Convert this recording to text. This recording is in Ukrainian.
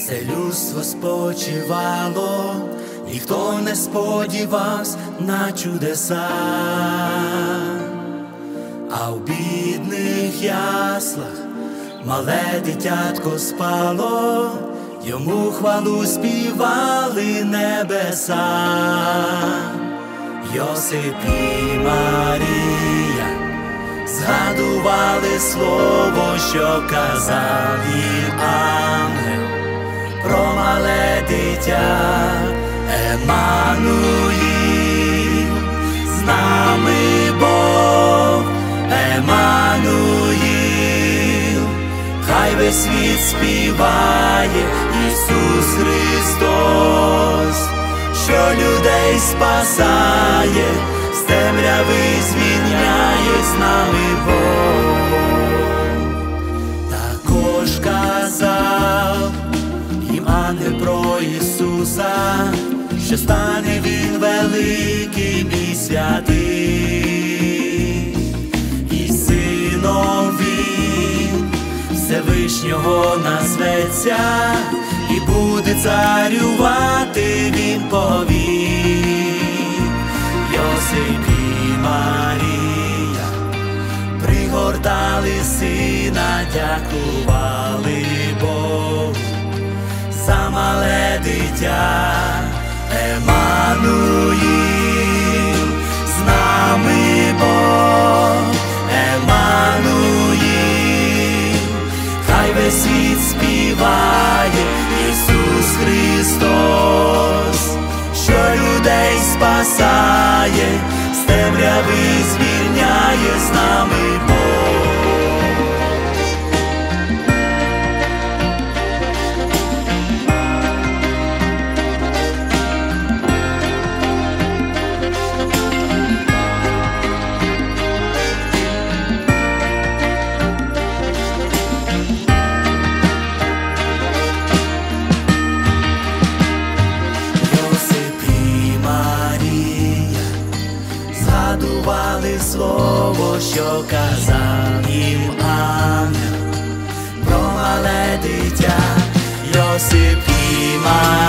все людство спочивало, ніхто не сподівався на чудеса, а в бідних яслах мале дитятко спало, йому хвалу співали небеса. Йосип і Марія згадували слово, що казав їм ангел про мале дитя. Еммануїл, з нами Бог, Еммануїл, хай весь світ співає Ісус Христос, що людей спасає, з темряви звільняє, з нами Бог. Також казав їм ангел про Ісуса, що стане Він великим і святим, і сином Він Всевишнього назветься, і буде царювати Він повік. Йосип і Марія пригортали сина, дякували Богу за мале дитя. Еммануїл, з нами Бог, Еммануїл, хай весь світ співає Ісус Христос, що людей спасає, з темряви звільняє, з нами Бог. Згадували слово, що казав їм ангел про мале дитя. Йосип і Марія